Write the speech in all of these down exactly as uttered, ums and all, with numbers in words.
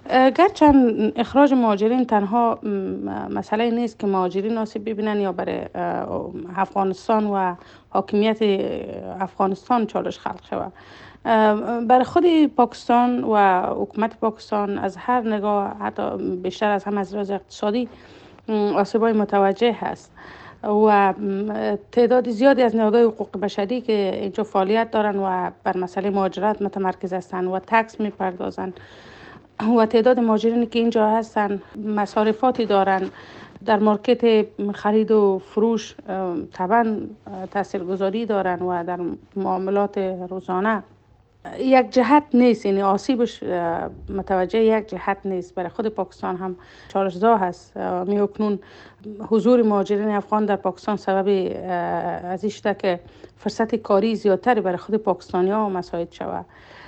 اه، گرچند اخراج مهاجرین تنها م، مسئله نیست که مهاجرین آسیب ببینن یا برای اه، افغانستان و حاکمیت افغانستان چالش خلق شود. اه، برای خود پاکستان و حکومت پاکستان از هر نگاه، حتی بیشتر از هم از لحاظ اقتصادی آسیب‌های متوجه هست و تعداد زیادی از نهادهای حقوق بشری که اینجا فعالیت دارن و بر مسئله مهاجرت متمرکز هستند و تکس میپردازند و تعداد مهاجرینی که اینجا هستن مصارفاتی دارن در مارکت خرید و فروش، طبعا تاثیرگذاری دارن و در معاملات روزانه یک جهت نیست، یعنی آسیبش متوجه یک جهت نیست. برای خود پاکستان هم چالش‌زا هست. می اکنون حضور مهاجرین افغان در پاکستان سبب از این شده که فرصت کاری زیادتری برای خود پاکستانی ها مساعد شود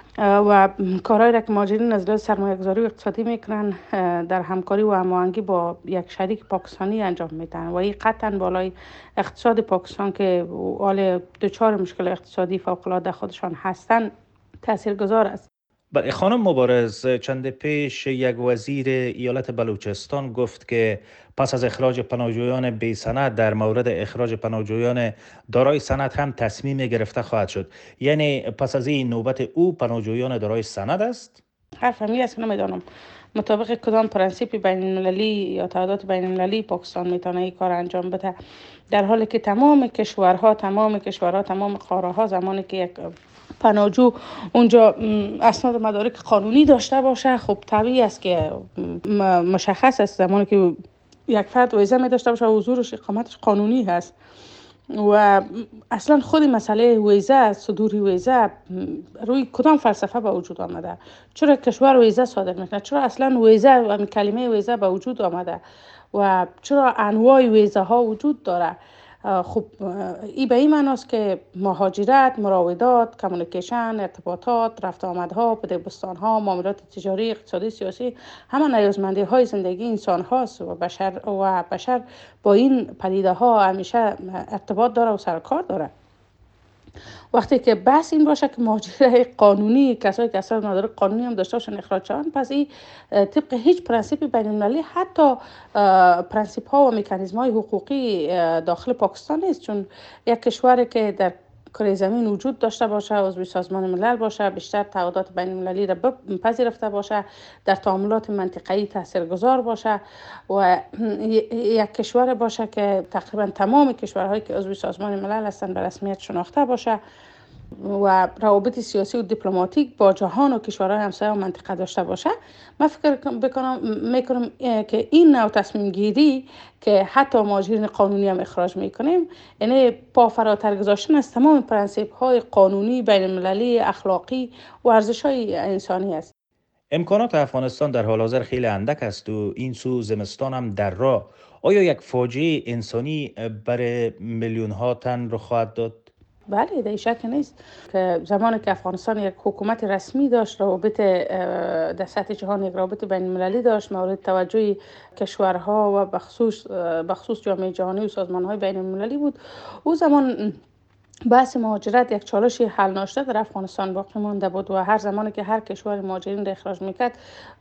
و کارهایی را که مهاجرین از لحاظ سرمایه‌گذاری و اقتصادی میکنن در همکاری و هماهنگی با یک شریک پاکستانی انجام میدن و این قطعا بالای اقتصاد پاکستان که حال دچار مشکل اقتصادی فوق‌العاده خودشان هستند تاثیرگذار است. بله خانم مبارز، چند پیش یک وزیر ایالت بلوچستان گفت که پس از اخراج پناهجویان بی سند در مورد اخراج پناهجویان دارای سند هم تصمیم گرفته خواهد شد. یعنی پس از این نوبت او پناهجویان دارای سند است؟ حرف همی است که نمیدانم مطابق کدام پرنسیپی بین المللی یا تعهدات بین المللی پاکستان میتونه این کار انجام بده، در حالی که تمام کشورها تمام کشورها تمام قاره ها زمانی که یک پناهجو اونجا اسناد مدارک قانونی داشته باشه، خب طبیعی است که مشخص است زمانی که یک فرد ویزه می داشته باشه حضورش اقامتش قانونی هست و اصلا خود مسئله ویزه، صدور ویزه روی کدام فلسفه به وجود آمده؟ چرا کشور ویزه صادر میکنه؟ چرا اصلا ویزه و کلمه ویزه به وجود آمده و چرا انواع ویزه ها وجود داره؟ خب این به این معناست که مهاجرت، مراودات، کمیونیکیشن، ارتباطات، رفت آمدها، بدبستان ها، معاملات تجاری، اقتصادی، سیاسی همه نیازمندی های زندگی انسان هاست و بشر و بشر با این پدیده ها همیشه ارتباط داره و سرکار داره. وقتی که بحث این باشه که مهاجرت قانونی کسایی که اصلا مدارک قانونی هم داشته باشن اخراج شوند، پس این طبق هیچ پرنسیپی بین المللی، حتی پرنسیپ ها و مکانیزم های حقوقی داخل پاکستان نیست، چون یک کشوری که در کره زمین وجود داشته باشه، عضو سازمان ملل باشه، بیشتر تعهدات بین المللی را پذیرفته باشه، در تعاملات منطقه‌ای تاثیرگذار باشه و یک کشور باشه که تقریبا تمام کشورهایی که عضو سازمان ملل هستند به رسمیت شناخته باشه و روابط سیاسی و دیپلماتیک با جهان و کشورهای همسایه و منطقه داشته باشه. من فکر بکنم میکنم که این نوع تصمیم گیری که حتی مهاجرین قانونی هم اخراج میکنیم، یعنی پا فراتر گذاشتن از تمام پرنسیپ های قانونی، بین المللی، اخلاقی و ارزش های انسانی است. امکانات افغانستان در حال حاضر خیلی اندک است و این سو زمستان هم در راه. آیا یک فاجعه انسانی برای میلیون ها تن رخ خواهد داد؟ بله، در شک نیست که زمانی که افغانستان یک حکومت رسمی داشت، روابط در سطح جهان یک روابط بین المللی داشت مورد توجه کشورها و بخصوص بخصوص جامعه جهانی و سازمان‌های بین المللی بود، او زمان بحث مهاجرت یک چالش حل ناشده در افغانستان باقی مانده بود و هر زمانی که هر کشور مهاجرین را اخراج میکرد،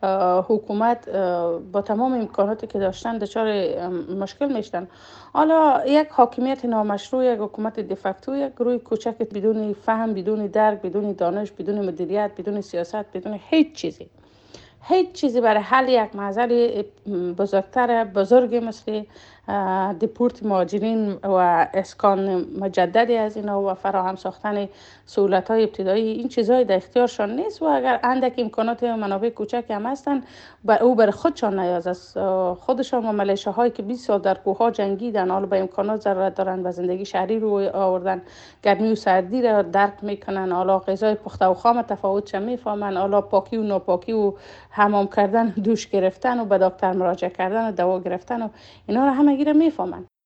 حکومت با تمام امکاناتی که داشتن دچار مشکل میشدن. حالا یک حاکمیت نامشروع، یک حکومت دیفکتو، یک گروه کوچک بدون فهم، بدون درک، بدون دانش، بدون مدیریت، بدون سیاست، بدون هیچ چیزی هیچ چیزی برای حل یک معضل بزرگتر بزرگی مثل دیپورت مهاجرین و اسکان مجددی از اینا و فراهم ساختن سهولت‌های ابتدایی، این چیزهای در اختیارشان نیست و اگر اندک امکانات و منابع کوچک هم هستن، بر او بر خودشان نیاز است. خودشان و ملیشه‌هایی که بیست سال در کوه‌ها جنگیدن، حالا به امکانات ضرورت دارن و زندگی شهری رو آوردن، گرمی و سردی را درک میکنن، حالا غذای پخته و خام تفاوتش میفهمن، حالا پاکی و ناپاکی و حمام کردن، دوش گرفتن و به دکتر مراجعه کردن و دوا گرفتن و اینا رو همه گیره میفهمن.